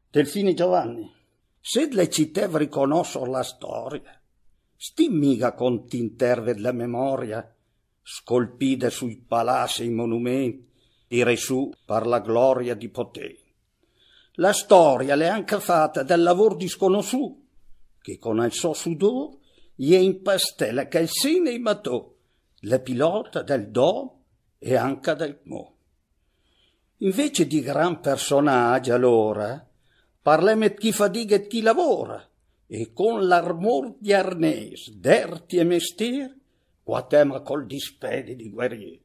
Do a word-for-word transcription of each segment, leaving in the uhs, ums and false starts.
Delfini Giovanni, se le città riconoscono la storia, sti mica continterve della memoria, scolpite sui palazzi e i monumenti, dire su per la gloria di potere. La storia l'è anche fatta del lavoro disconosciuto, che con il suo sudore gli impastella che il sine matò, la pilota del do e anche del mo. Invece di gran personaggi allora, parliamo di chi fatica e chi lavora, e con l'armor di arnese, d'erti e mestieri, guatema col dispedi di guerrieri.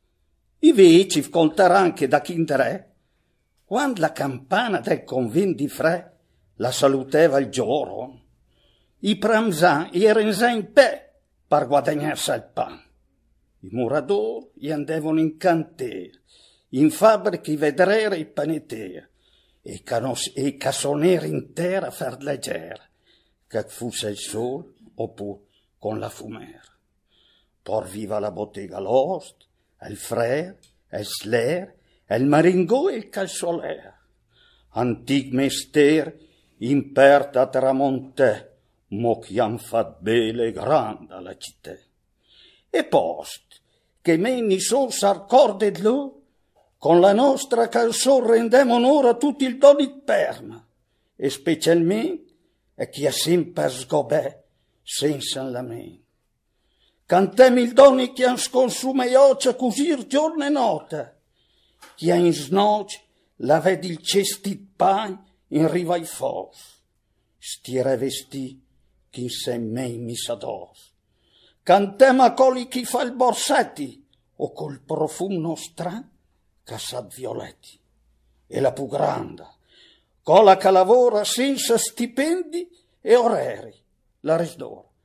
Invece conterà anche da Chindrè, quando la campana del convento di Fre la saluteva il giorno, i pramzan erano già in pe per guadagnarsi il pan. I muradori gli andavano in cantiere, in fabbriche vedere i panettieri, e i cassonieri in terra a far leggera, che fosse il sole oppure con la fumera. Por viva la bottega l'ost, il frère, il sler, il maringò e il calzoler. Antic mestier, imperta tramonte, mo che han fatto bella e grande la città. E post, che meni sol s'accorda di lui, con la nostra calzone rendiamo onore a tutti il doni di perna, e specialmente a chi ha sempre sgobè senza lamento. Cantem il doni che han sconsuma e occia così giorno e notte, chi ha in snoci la vedi il cesti pan in riva ai fos, stire vestì chi in se mei mi s'ados. Cantem a colli chi fa il borsetti, o col profumo stran che sa violetti. E la più grande, cola che lavora senza stipendi e orari, la resdora.